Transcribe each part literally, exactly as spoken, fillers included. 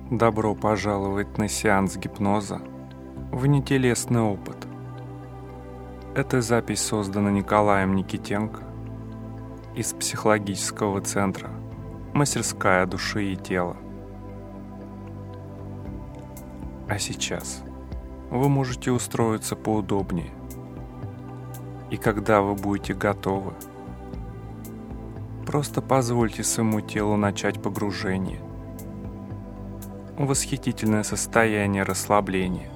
Добро пожаловать на сеанс гипноза в нетелесный опыт. Эта запись создана Николаем Никитенко из психологического центра «Мастерская души и тела». А сейчас вы можете устроиться поудобнее. И когда вы будете готовы, просто позвольте своему телу начать погружение в восхитительное состояние расслабления.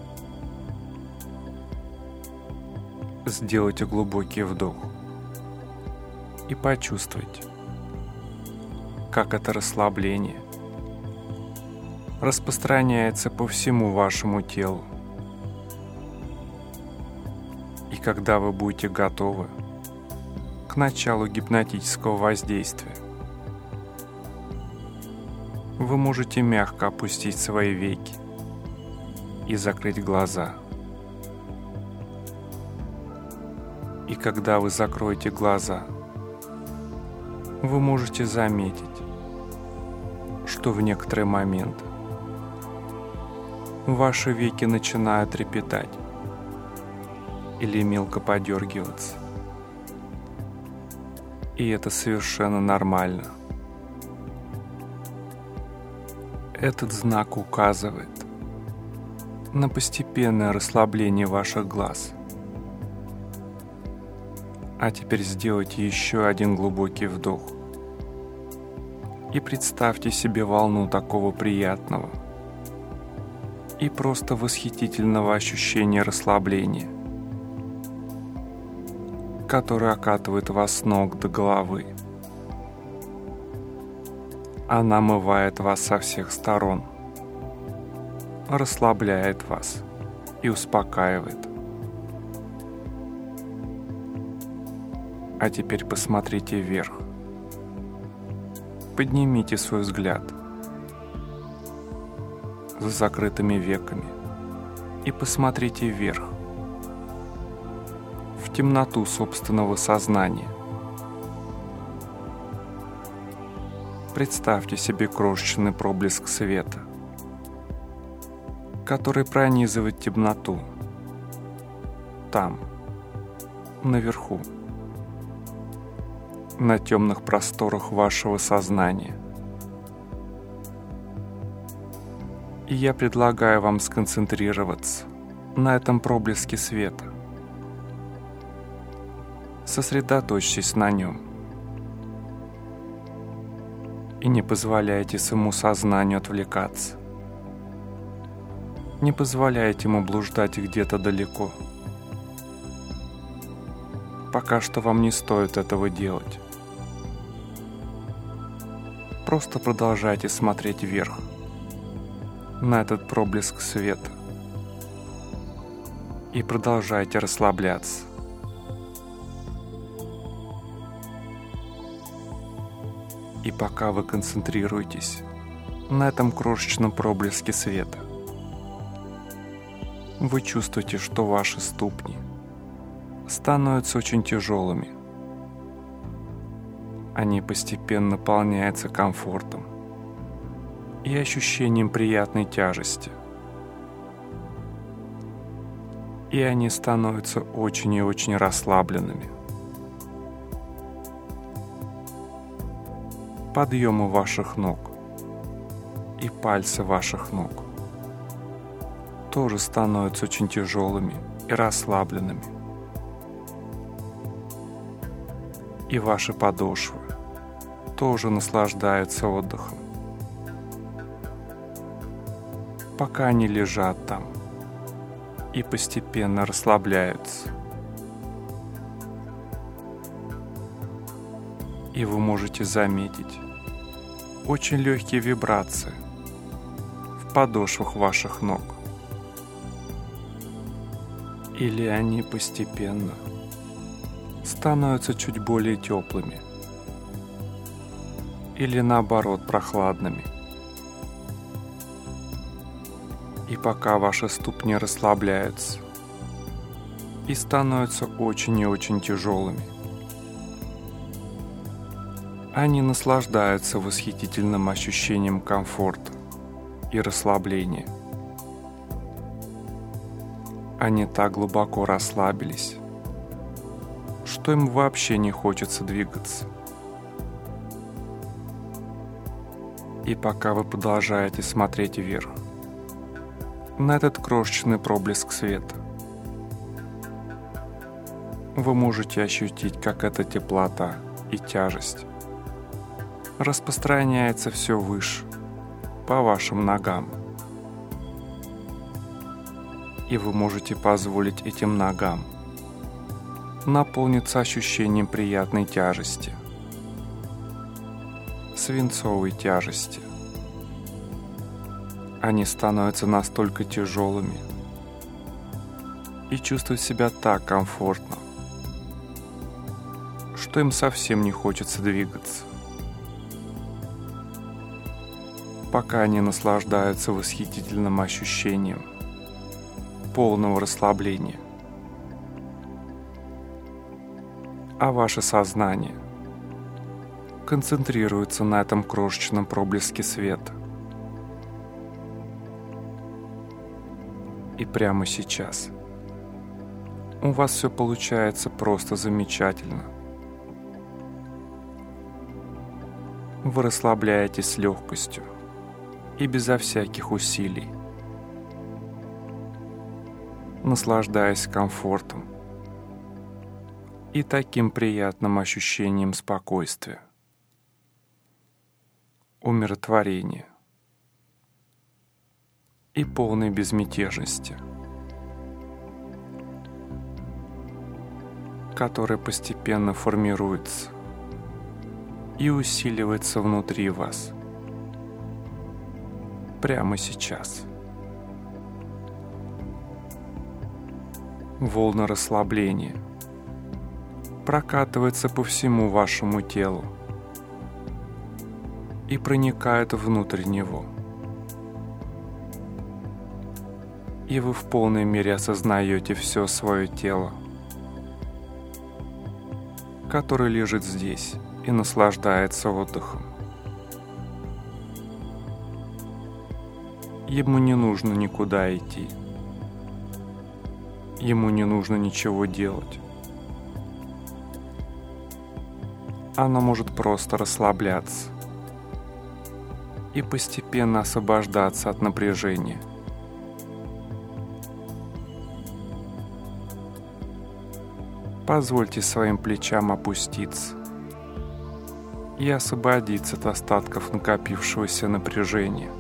Сделайте глубокий вдох и почувствуйте, как это расслабление распространяется по всему вашему телу. И когда вы будете готовы к началу гипнотического воздействия, вы можете мягко опустить свои веки и закрыть глаза. И когда вы закроете глаза, вы можете заметить, что в некоторый момент ваши веки начинают трепетать или мелко подергиваться. И это совершенно нормально. Этот знак указывает на постепенное расслабление ваших глаз. А теперь сделайте еще один глубокий вдох и представьте себе волну такого приятного и просто восхитительного ощущения расслабления, которое окатывает вас с ног до головы. Она омывает вас со всех сторон, расслабляет вас и успокаивает. А теперь посмотрите вверх. Поднимите свой взгляд с закрытыми веками и посмотрите вверх, в темноту собственного сознания. Представьте себе крошечный проблеск света, который пронизывает темноту. Там, наверху, на темных просторах вашего сознания. И я предлагаю вам сконцентрироваться на этом проблеске света. Сосредоточьтесь на нем. И не позволяйте своему сознанию отвлекаться. Не позволяйте ему блуждать где-то далеко. Пока что вам не стоит этого делать. Просто продолжайте смотреть вверх, на этот проблеск света. И продолжайте расслабляться. И пока вы концентрируетесь на этом крошечном проблеске света, вы чувствуете, что ваши ступни становятся очень тяжелыми. Они постепенно наполняются комфортом и ощущением приятной тяжести. И они становятся очень и очень расслабленными. Подъемы ваших ног и пальцы ваших ног тоже становятся очень тяжелыми и расслабленными. И ваши подошвы тоже наслаждаются отдыхом, пока они лежат там и постепенно расслабляются. И вы можете заметить очень легкие вибрации в подошвах ваших ног. Или они постепенно становятся чуть более теплыми, или наоборот прохладными. И пока ваши ступни расслабляются и становятся очень и очень тяжелыми, Они наслаждаются восхитительным ощущением комфорта и расслабления. Они так глубоко расслабились, что им вообще не хочется двигаться. И пока вы продолжаете смотреть вверх, на этот крошечный проблеск света, вы можете ощутить, как эта теплота и тяжесть распространяется все выше, по вашим ногам. И вы можете позволить этим ногам наполниться ощущением приятной тяжести, свинцовой тяжести. Они становятся настолько тяжелыми и чувствуют себя так комфортно, что им совсем не хочется двигаться. Пока они наслаждаются восхитительным ощущением полного расслабления. А ваше сознание концентрируется на этом крошечном проблеске света. И прямо сейчас у вас все получается просто замечательно. Вы расслабляетесь с легкостью и безо всяких усилий, наслаждаясь комфортом и таким приятным ощущением спокойствия, умиротворения и полной безмятежности, которая постепенно формируется и усиливается внутри вас прямо сейчас. Волна расслабления прокатывается по всему вашему телу и проникает внутрь него. И вы в полной мере осознаете все свое тело, которое лежит здесь и наслаждается отдыхом. Ему не нужно никуда идти. Ему не нужно ничего делать. Оно может просто расслабляться и постепенно освобождаться от напряжения. Позвольте своим плечам опуститься и освободиться от остатков накопившегося напряжения.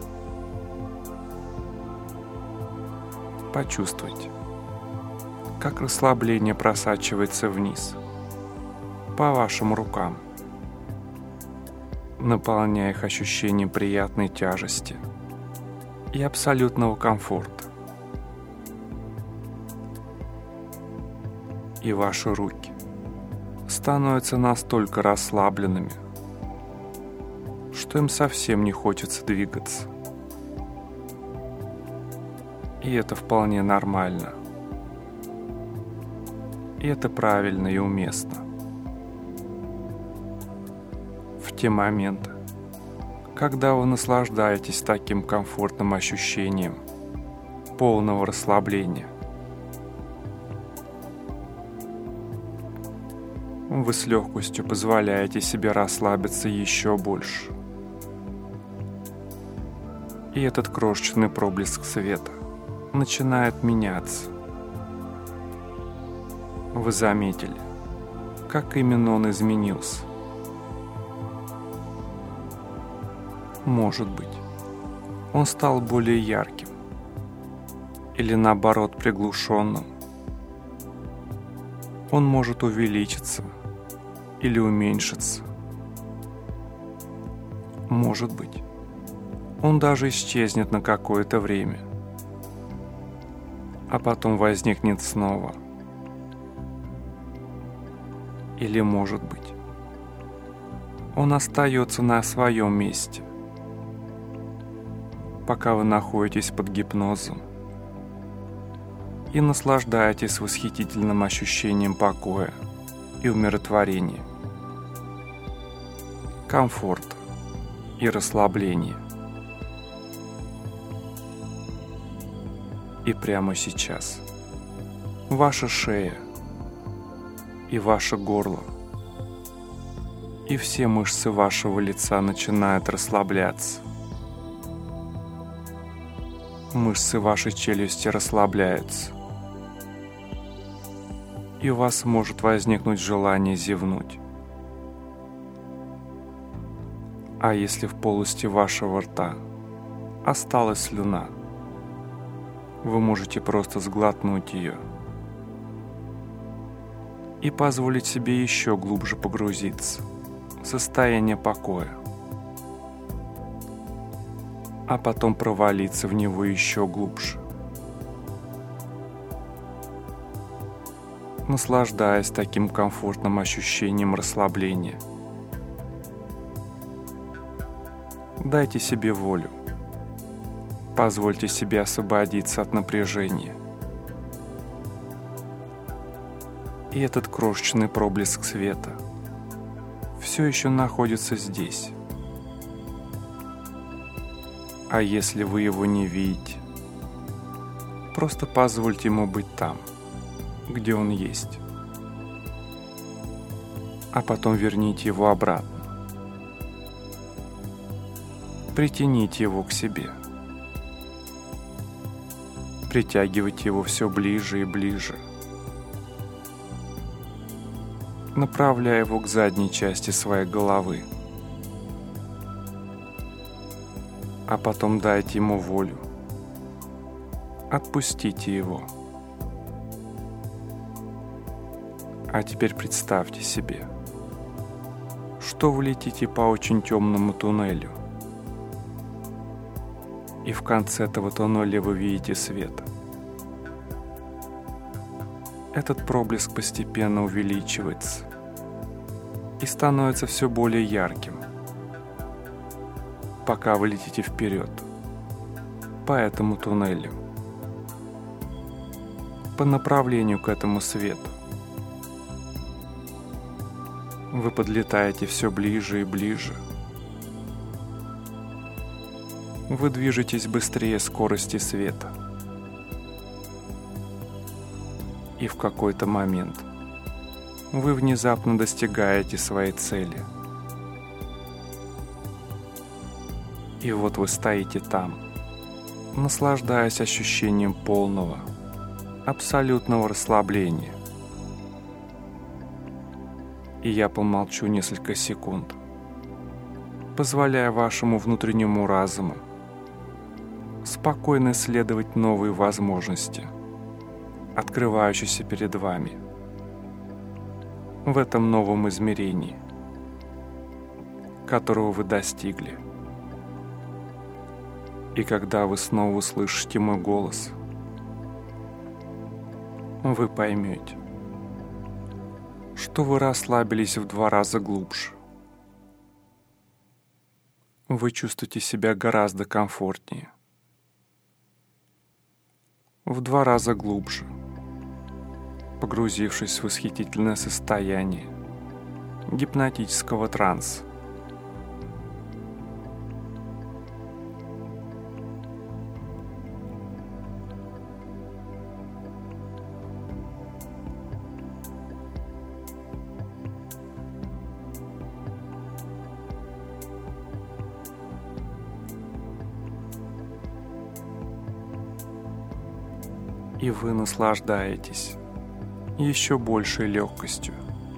Почувствуйте, как расслабление просачивается вниз, по вашим рукам, наполняя их ощущением приятной тяжести и абсолютного комфорта. И ваши руки становятся настолько расслабленными, что им совсем не хочется двигаться. И это вполне нормально. И это правильно и уместно. В те моменты, когда вы наслаждаетесь таким комфортным ощущением полного расслабления, вы с легкостью позволяете себе расслабиться еще больше. И этот крошечный проблеск света начинает меняться. Вы заметили, как именно он изменился? Может быть, он стал более ярким или наоборот приглушенным. Он может увеличиться или уменьшиться. Может быть, он даже исчезнет на какое-то время, а потом возникнет снова. Или, может быть, он остается на своем месте, пока вы находитесь под гипнозом и наслаждаетесь восхитительным ощущением покоя и умиротворения, комфорта и расслабления. И прямо сейчас ваша шея и ваше горло и все мышцы вашего лица начинают расслабляться. Мышцы вашей челюсти расслабляются. И у вас может возникнуть желание зевнуть. А если в полости вашего рта осталась слюна, вы можете просто сглотнуть ее и позволить себе еще глубже погрузиться в состояние покоя, а потом провалиться в него еще глубже, наслаждаясь таким комфортным ощущением расслабления. Дайте себе волю. Позвольте себе освободиться от напряжения. И этот крошечный проблеск света все еще находится здесь. А если вы его не видите, просто позвольте ему быть там, где он есть. А потом верните его обратно. Притяните его к себе. Притягивайте его все ближе и ближе, направляя его к задней части своей головы. А потом дайте ему волю. Отпустите его. А теперь представьте себе, что вы летите по очень темному туннелю. И в конце этого туннеля вы видите свет. Этот проблеск постепенно увеличивается и становится все более ярким, пока вы летите вперед по этому туннелю, по направлению к этому свету. Вы подлетаете все ближе и ближе. Вы движетесь быстрее скорости света. И в какой-то момент вы внезапно достигаете своей цели. И вот вы стоите там, наслаждаясь ощущением полного, абсолютного расслабления. И я помолчу несколько секунд, позволяя вашему внутреннему разуму спокойно исследовать новые возможности, открывающиеся перед вами в этом новом измерении, которого вы достигли. И когда вы снова услышите мой голос, вы поймете, что вы расслабились в два раза глубже. Вы чувствуете себя гораздо комфортнее, в два раза глубже, погрузившись в восхитительное состояние гипнотического транса. И вы наслаждаетесь еще большей легкостью.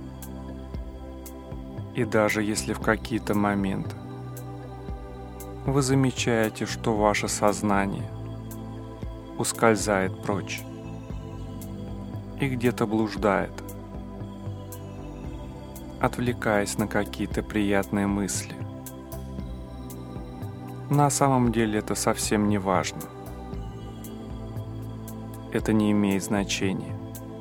И даже если в какие-то моменты вы замечаете, что ваше сознание ускользает прочь и где-то блуждает, отвлекаясь на какие-то приятные мысли, на самом деле это совсем не важно. Это не имеет значения,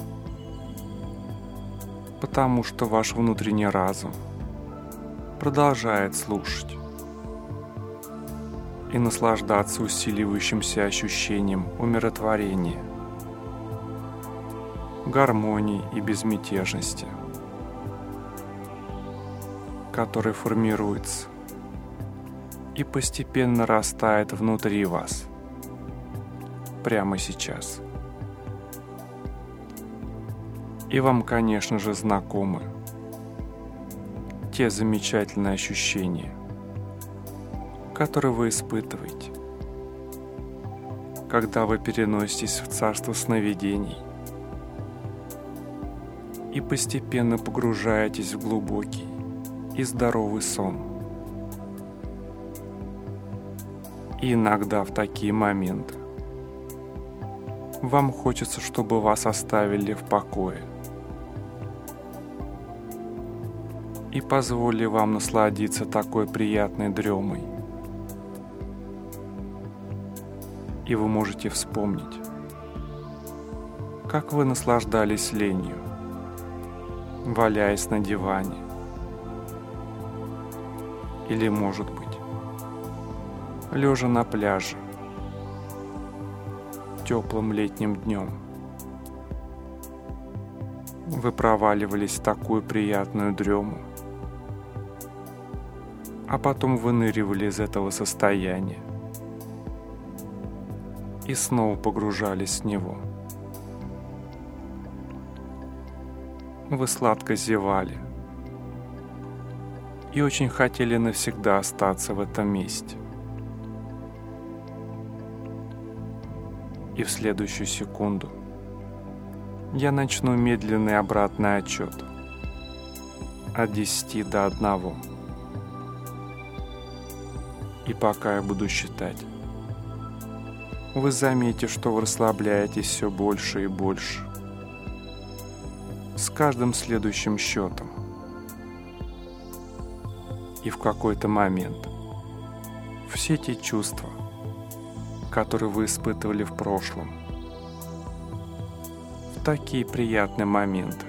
потому что ваш внутренний разум продолжает слушать и наслаждаться усиливающимся ощущением умиротворения, гармонии и безмятежности, который формируется и постепенно растает внутри вас, прямо сейчас. И вам, конечно же, знакомы те замечательные ощущения, которые вы испытываете, когда вы переноситесь в царство сновидений и постепенно погружаетесь в глубокий и здоровый сон. И иногда в такие моменты вам хочется, чтобы вас оставили в покое и позволили вам насладиться такой приятной дремой. И вы можете вспомнить, как вы наслаждались ленью, валяясь на диване. Или, может быть, лежа на пляже теплым летним днем. Вы проваливались в такую приятную дрему, а потом выныривали из этого состояния и снова погружались в него. Вы сладко зевали и очень хотели навсегда остаться в этом месте. И в следующую секунду я начну медленный обратный отчет от десяти до одного. И пока я буду считать, вы заметите, что вы расслабляетесь все больше и больше с каждым следующим счетом. И в какой-то момент все те чувства, которые вы испытывали в прошлом, в такие приятные моменты,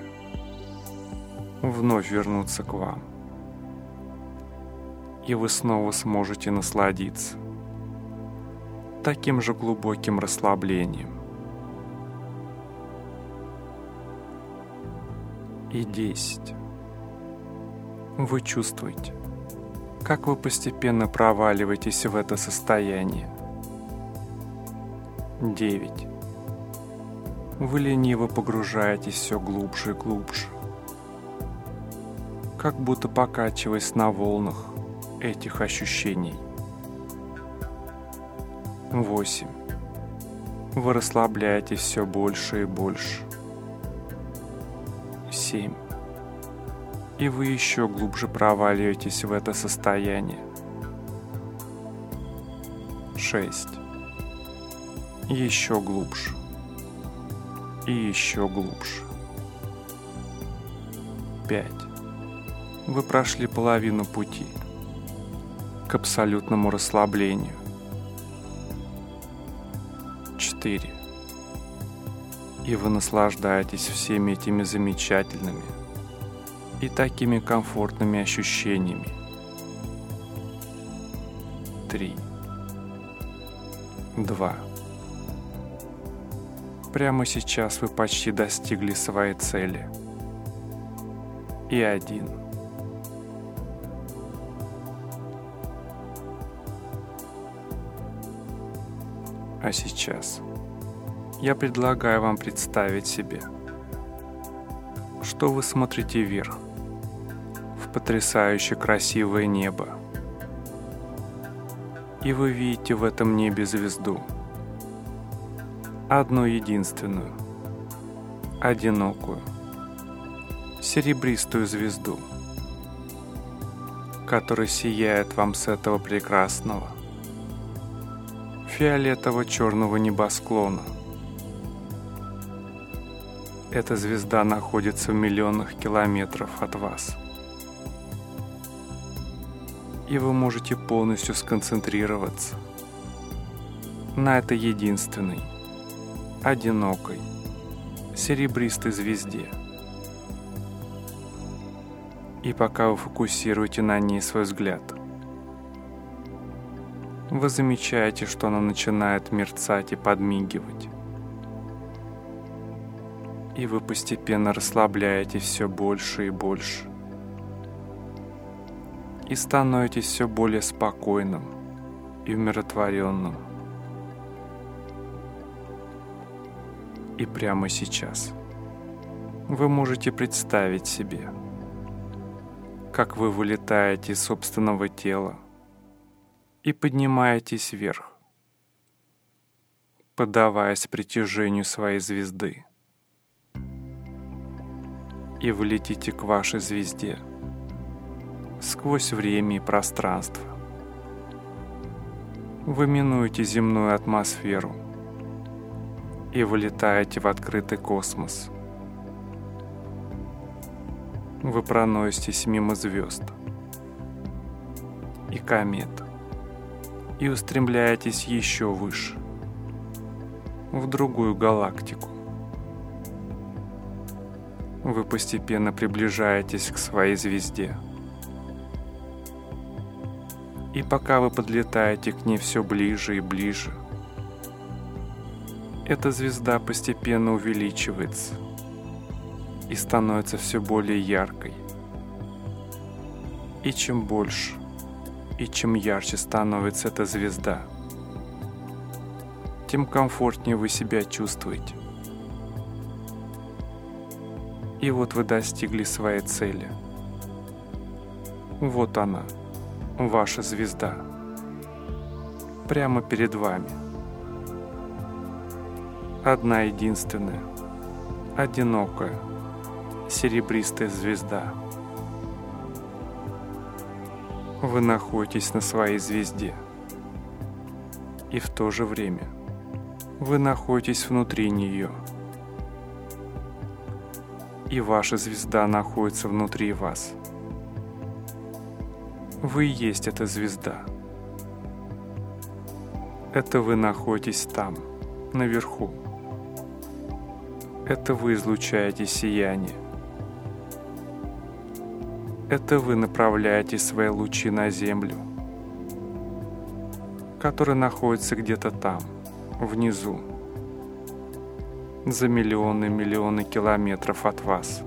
вновь вернутся к вам. И вы снова сможете насладиться таким же глубоким расслаблением. И десять. Вы чувствуете, как вы постепенно проваливаетесь в это состояние. Девять. Вы лениво погружаетесь все глубже и глубже, как будто покачиваясь на волнах этих ощущений. Восемь. Вы расслабляетесь все больше и больше. Семь. И вы еще глубже проваливаетесь в это состояние. Шесть. Еще глубже. И еще глубже. Пять. Вы прошли половину пути к абсолютному расслаблению. Четыре. И вы наслаждаетесь всеми этими замечательными и такими комфортными ощущениями. Три. Два. Прямо сейчас вы почти достигли своей цели. И один. А сейчас я предлагаю вам представить себе, что вы смотрите вверх, в потрясающе красивое небо. И вы видите в этом небе звезду. Одну единственную, одинокую, серебристую звезду, которая сияет вам с этого прекрасного фиолетово-черного небосклона. Эта звезда находится в миллионах километров от вас. И вы можете полностью сконцентрироваться на этой единственной, одинокой, серебристой звезде. И пока вы фокусируете на ней свой взгляд, вы замечаете, что она начинает мерцать и подмигивать. И вы постепенно расслабляетесь все больше и больше. И становитесь все более спокойным и умиротворенным. И прямо сейчас вы можете представить себе, как вы вылетаете из собственного тела и поднимаетесь вверх, поддаваясь притяжению своей звезды. И вы летите к вашей звезде сквозь время и пространство. Вы минуете земную атмосферу и вылетаете в открытый космос. Вы проноситесь мимо звезд и комет и устремляетесь еще выше, в другую галактику. Вы постепенно приближаетесь к своей звезде. И пока вы подлетаете к ней все ближе и ближе, эта звезда постепенно увеличивается и становится все более яркой. И чем больше и чем ярче становится эта звезда, тем комфортнее вы себя чувствуете. И вот вы достигли своей цели. Вот она, ваша звезда, прямо перед вами. Одна единственная, одинокая, серебристая звезда. Вы находитесь на своей звезде, и в то же время вы находитесь внутри нее. И ваша звезда находится внутри вас. Вы и есть эта звезда. Это вы находитесь там, наверху. Это вы излучаете сияние. Это вы направляете свои лучи на Землю, которая находится где-то там, внизу, за миллионы-миллионы километров от вас.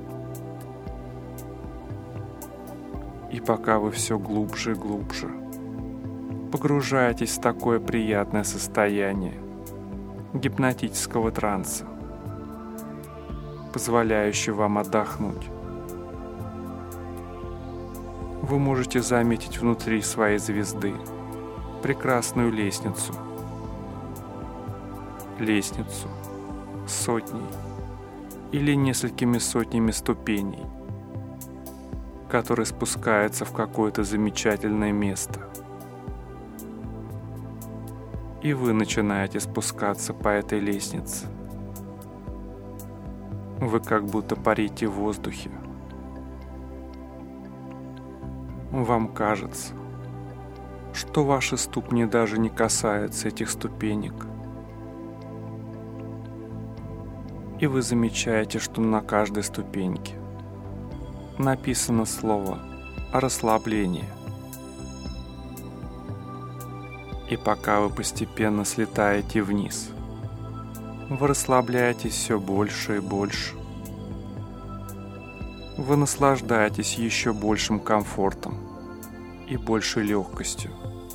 И пока вы все глубже и глубже погружаетесь в такое приятное состояние гипнотического транса, позволяющее вам отдохнуть, вы можете заметить внутри своей звезды прекрасную лестницу. Лестницу с сотней или несколькими сотнями ступеней, которые спускаются в какое-то замечательное место. И вы начинаете спускаться по этой лестнице. Вы как будто парите в воздухе. Вам кажется, что ваши ступни даже не касаются этих ступенек. И вы замечаете, что на каждой ступеньке написано слово «расслабление». И пока вы постепенно слетаете вниз, вы расслабляетесь все больше и больше. Вы наслаждаетесь еще большим комфортом и большей легкостью,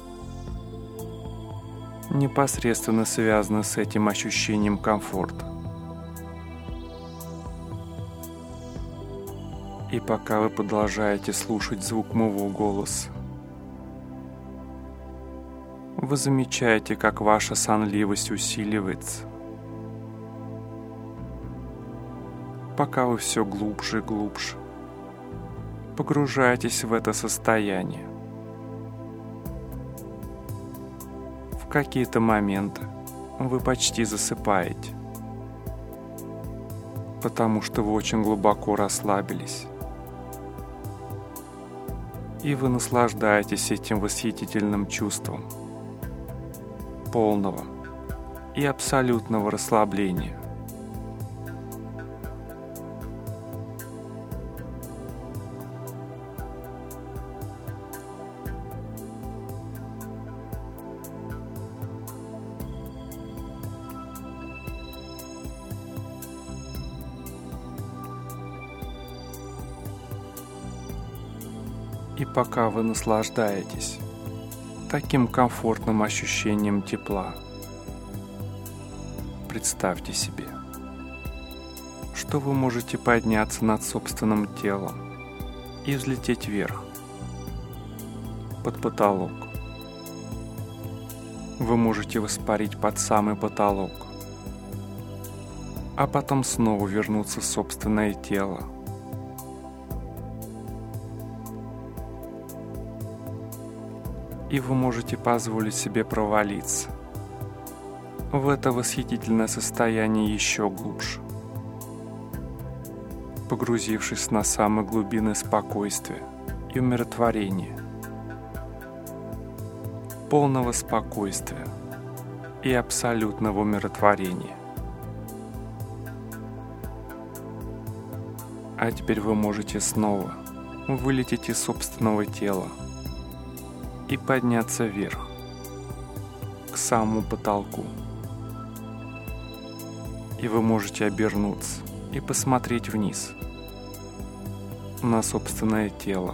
непосредственно связано с этим ощущением комфорта. И пока вы продолжаете слушать звук моего голоса, вы замечаете, как ваша сонливость усиливается, пока вы все глубже и глубже погружаетесь в это состояние. В какие-то моменты вы почти засыпаете, потому что вы очень глубоко расслабились. И вы наслаждаетесь этим восхитительным чувством полного и абсолютного расслабления. И пока вы наслаждаетесь таким комфортным ощущением тепла, представьте себе, что вы можете подняться над собственным телом и взлететь вверх, под потолок. Вы можете воспарить под самый потолок, а потом снова вернуться в собственное тело. И вы можете позволить себе провалиться в это восхитительное состояние еще глубже, погрузившись на самые глубины спокойствия и умиротворения, полного спокойствия и абсолютного умиротворения. А теперь вы можете снова вылететь из собственного тела и подняться вверх, к самому потолку. И вы можете обернуться и посмотреть вниз, на собственное тело,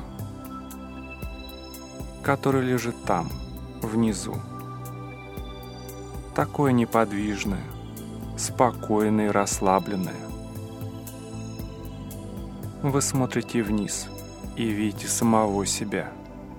которое лежит там, внизу. Такое неподвижное, спокойное и расслабленное. Вы смотрите вниз и видите самого себя.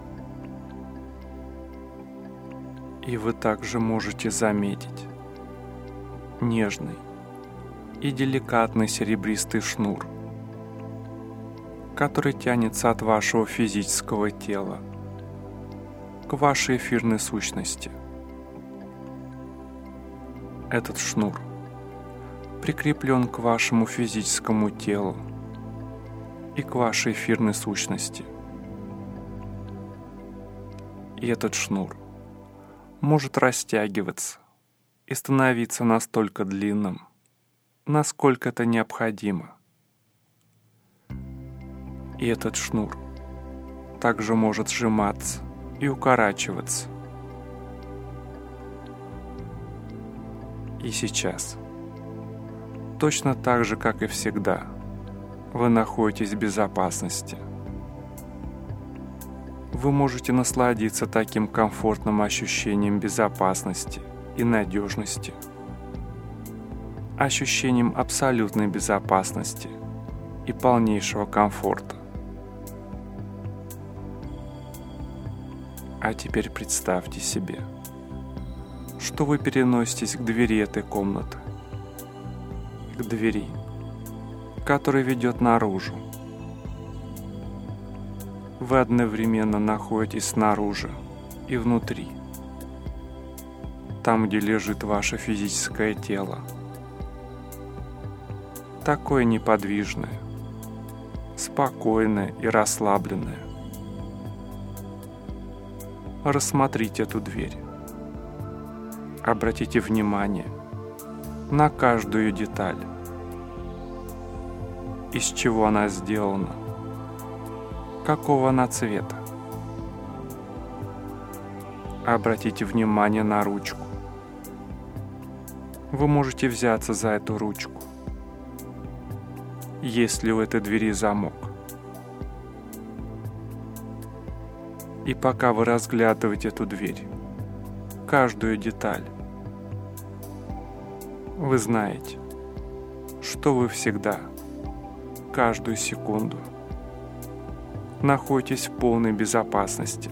И вы также можете заметить нежный и деликатный серебристый шнур, который тянется от вашего физического тела к вашей эфирной сущности. Этот шнур прикреплен к вашему физическому телу и к вашей эфирной сущности. И этот шнур может растягиваться и становиться настолько длинным, насколько это необходимо. И этот шнур также может сжиматься и укорачиваться. И сейчас, точно так же, как и всегда, вы находитесь в безопасности. Вы можете насладиться таким комфортным ощущением безопасности и надежности, ощущением абсолютной безопасности и полнейшего комфорта. А теперь представьте себе, что вы переноситесь к двери этой комнаты, к двери, которая ведет наружу. Вы одновременно находитесь снаружи и внутри, там, где лежит ваше физическое тело. Такое неподвижное, спокойное и расслабленное. Рассмотрите эту дверь. Обратите внимание на каждую деталь. Из чего она сделана? Какого она цвета? Обратите внимание на ручку. Вы можете взяться за эту ручку. Есть ли у этой двери замок? И пока вы разглядываете эту дверь, каждую деталь, вы знаете, что вы всегда, каждую секунду, находитесь в полной безопасности.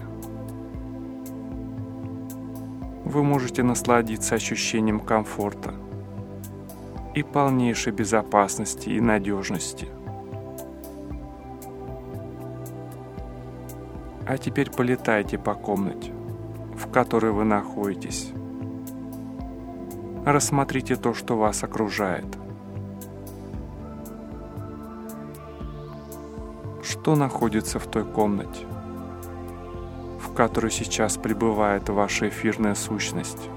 Вы можете насладиться ощущением комфорта и полнейшей безопасности и надежности. А теперь полетайте по комнате, в которой вы находитесь. Рассмотрите то, что вас окружает. Что находится в той комнате, в которой сейчас пребывает ваша эфирная сущность?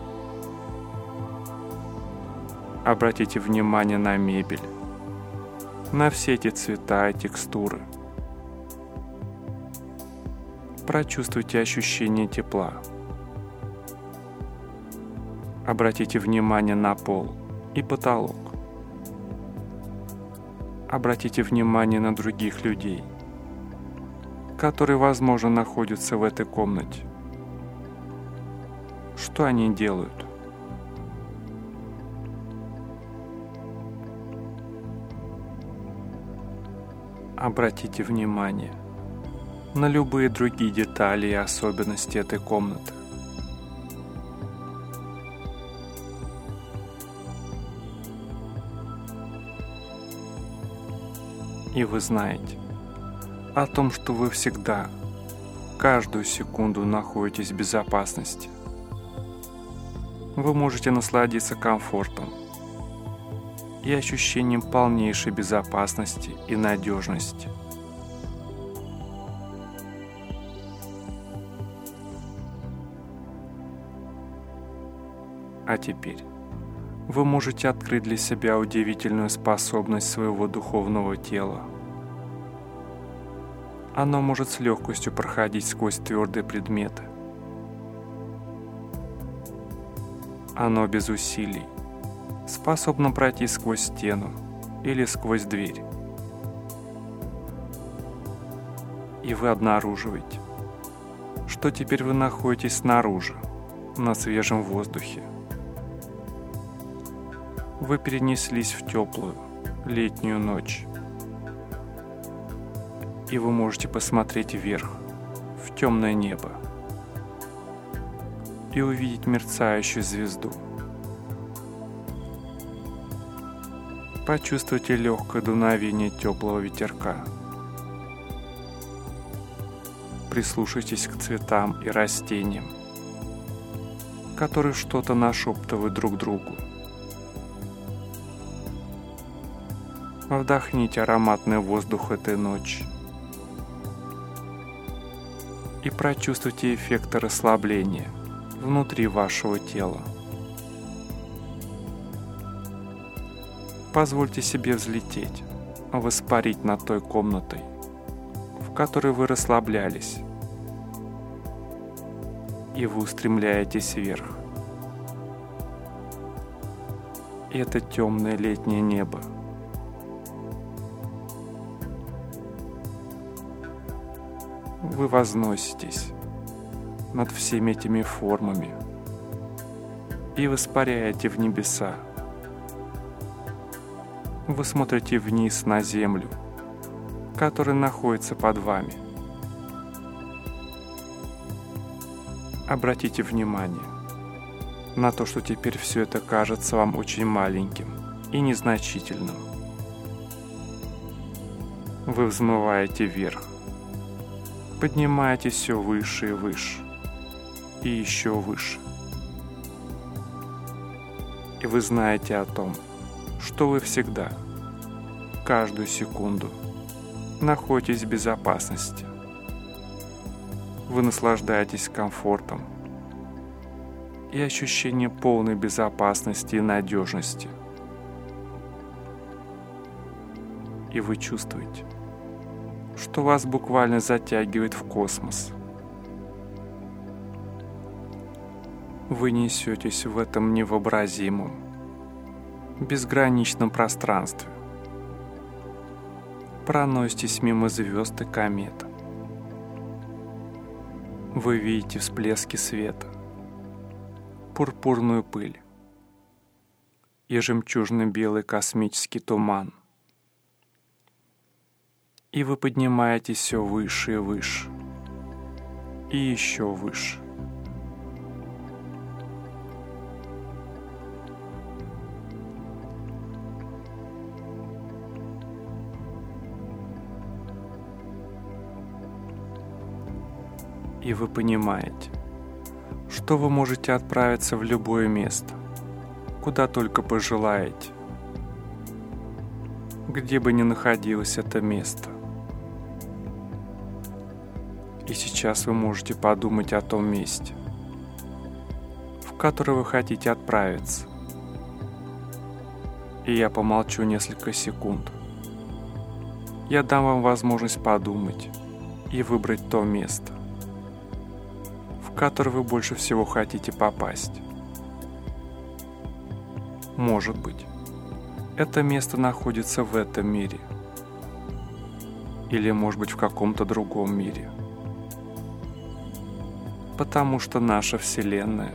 Обратите внимание на мебель, на все эти цвета и текстуры. Прочувствуйте ощущение тепла. Обратите внимание на пол и потолок. Обратите внимание на других людей, которые, возможно, находятся в этой комнате. Что они делают? Обратите внимание на любые другие детали и особенности этой комнаты. И вы знаете о том, что вы всегда, каждую секунду находитесь в безопасности. Вы можете насладиться комфортом и ощущением полнейшей безопасности и надежности. А теперь вы можете открыть для себя удивительную способность своего духовного тела. Оно может с легкостью проходить сквозь твердые предметы. Оно без усилий способно пройти сквозь стену или сквозь дверь. И вы обнаруживаете, что теперь вы находитесь снаружи, на свежем воздухе. Вы перенеслись в теплую летнюю ночь. И вы можете посмотреть вверх, в темное небо, и увидеть мерцающую звезду. Почувствуйте легкое дуновение теплого ветерка. Прислушайтесь к цветам и растениям, которые что-то нашептывают друг другу. Вдохните ароматный воздух этой ночи и прочувствуйте эффекты расслабления внутри вашего тела. Позвольте себе взлететь, воспарить над той комнатой, в которой вы расслаблялись, и вы устремляетесь вверх. И это темное летнее небо. Вы возноситесь над всеми этими формами и воспаряете в небеса. Вы смотрите вниз на землю, которая находится под вами. Обратите внимание на то, что теперь все это кажется вам очень маленьким и незначительным. Вы взмываете вверх, поднимаетесь все выше и выше, и еще выше. И вы знаете о том, что вы всегда, каждую секунду, находитесь в безопасности. Вы наслаждаетесь комфортом и ощущением полной безопасности и надежности. И вы чувствуете, что вас буквально затягивает в космос. Вы несетесь в этом невообразимом, безграничном пространстве. Проноситесь мимо звезд и комет. Вы видите всплески света, пурпурную пыль и жемчужно-белый космический туман. И вы поднимаетесь все выше и выше, и еще выше. И вы понимаете, что вы можете отправиться в любое место, куда только пожелаете, где бы ни находилось это место. И сейчас вы можете подумать о том месте, в которое вы хотите отправиться. И я помолчу несколько секунд. Я дам вам возможность подумать и выбрать то место, в которое вы больше всего хотите попасть. Может быть, это место находится в этом мире, или, может быть, в каком-то другом мире. Потому что наша Вселенная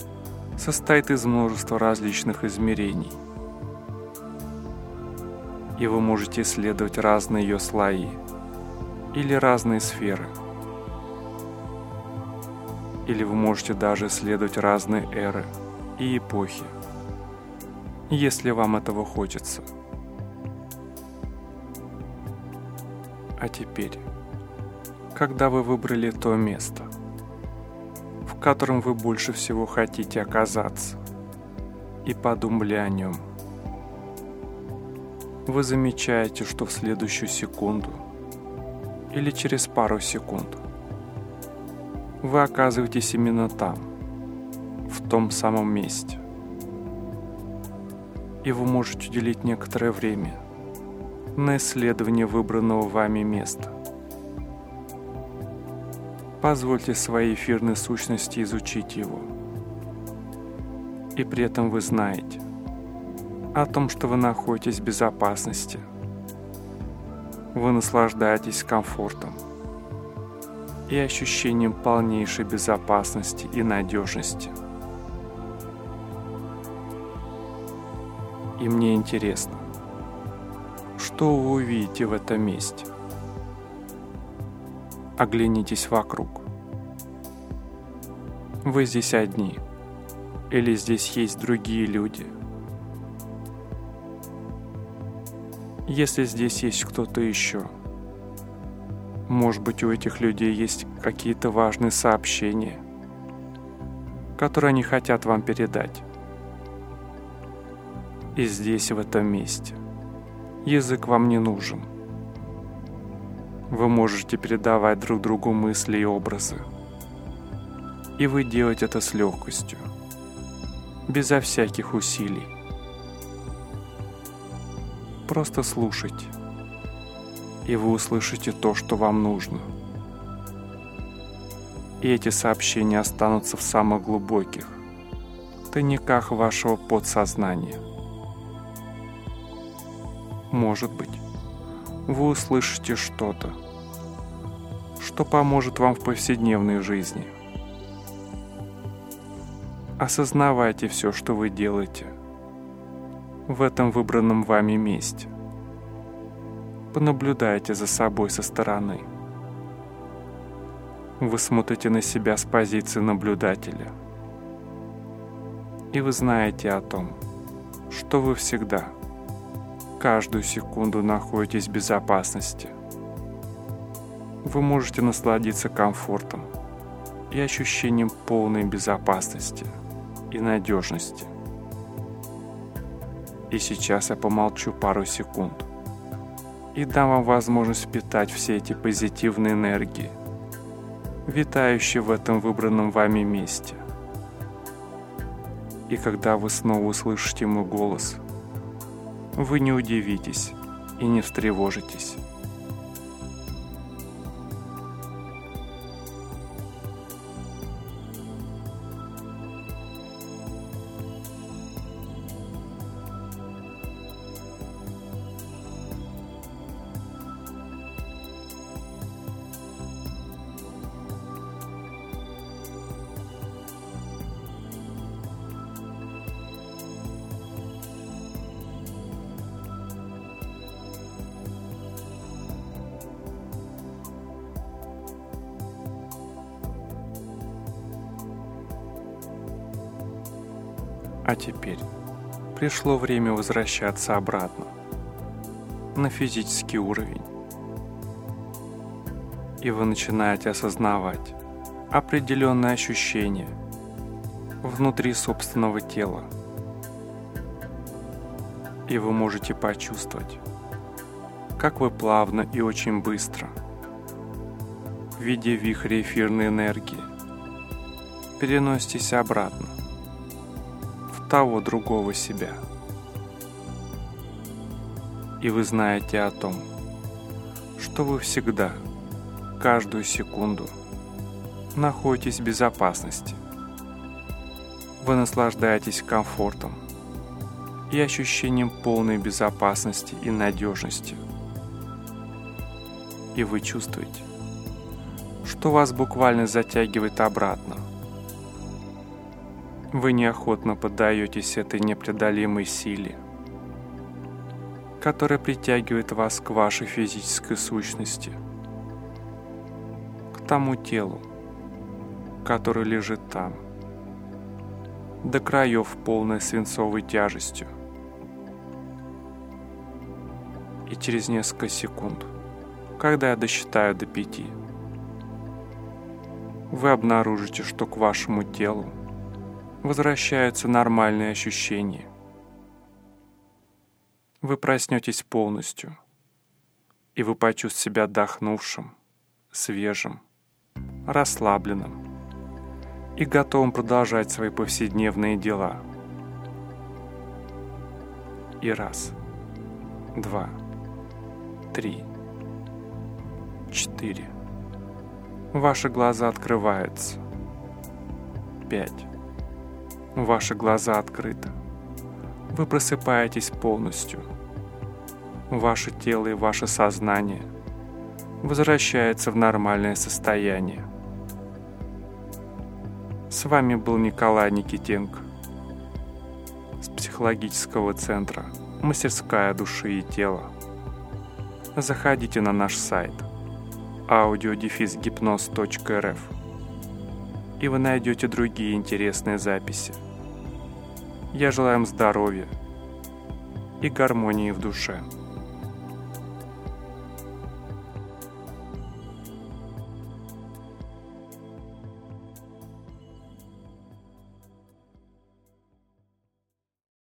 состоит из множества различных измерений. и вы можете исследовать разные ее слои или разные сферы. Или вы можете даже исследовать разные эры и эпохи, если вам этого хочется. А теперь, когда вы выбрали то место, в котором вы больше всего хотите оказаться, и подумали о нем, вы замечаете, что в следующую секунду или через пару секунд вы оказываетесь именно там, в том самом месте. И вы можете уделить некоторое время на исследование выбранного вами места. Позвольте своей эфирной сущности изучить его. И при этом вы знаете о том, что вы находитесь в безопасности. Вы наслаждаетесь комфортом и ощущением полнейшей безопасности и надежности. И мне интересно, что вы увидите в этом месте. Оглянитесь вокруг. Вы здесь одни, или здесь есть другие люди? Если здесь есть кто-то еще, может быть, у этих людей есть какие-то важные сообщения, которые они хотят вам передать. И здесь, в этом месте, язык вам не нужен. Вы можете передавать друг другу мысли и образы. И вы делаете это с легкостью, безо всяких усилий. Просто слушайте, и вы услышите то, что вам нужно. И эти сообщения останутся в самых глубоких тайниках вашего подсознания. Может быть, вы услышите что-то, что поможет вам в повседневной жизни. Осознавайте все, что вы делаете в этом выбранном вами месте. Понаблюдайте за собой со стороны. Вы смотрите на себя с позиции наблюдателя. И вы знаете о том, что вы всегда, каждую секунду находитесь в безопасности. Вы можете насладиться комфортом и ощущением полной безопасности и надежности. И сейчас я помолчу пару секунд и дам вам возможность впитать все эти позитивные энергии, витающие в этом выбранном вами месте. И когда вы снова услышите мой голос, вы не удивитесь и не встревожитесь. А теперь пришло время возвращаться обратно на физический уровень. И вы начинаете осознавать определенные ощущения внутри собственного тела. И вы можете почувствовать, как вы плавно и очень быстро, в виде вихря эфирной энергии, переноситесь обратно того другого себя. И вы знаете о том, что вы всегда, каждую секунду находитесь в безопасности. Вы наслаждаетесь комфортом и ощущением полной безопасности и надежности. И вы чувствуете, что вас буквально затягивает обратно. Вы неохотно поддаетесь этой непреодолимой силе. которая притягивает вас к вашей физической сущности, к тому телу, которое лежит там, до краев полной свинцовой тяжестью. И через несколько секунд, когда я досчитаю до пяти, вы обнаружите, что к вашему телу возвращаются нормальные ощущения. Вы проснетесь полностью, и вы почувствуете себя отдохнувшим, свежим, расслабленным и готовым продолжать свои повседневные дела. И раз, два, три, четыре. Ваши глаза открываются. Пять. Ваши глаза открыты. Вы просыпаетесь полностью. Ваше тело и ваше сознание возвращаются в нормальное состояние. С вами был Николай Никитенко с психологического центра «Мастерская души и тела». Заходите на наш сайт аудио дефис гипноз точка эр эф, и вы найдете другие интересные записи. Я желаю вам здоровья и гармонии в душе.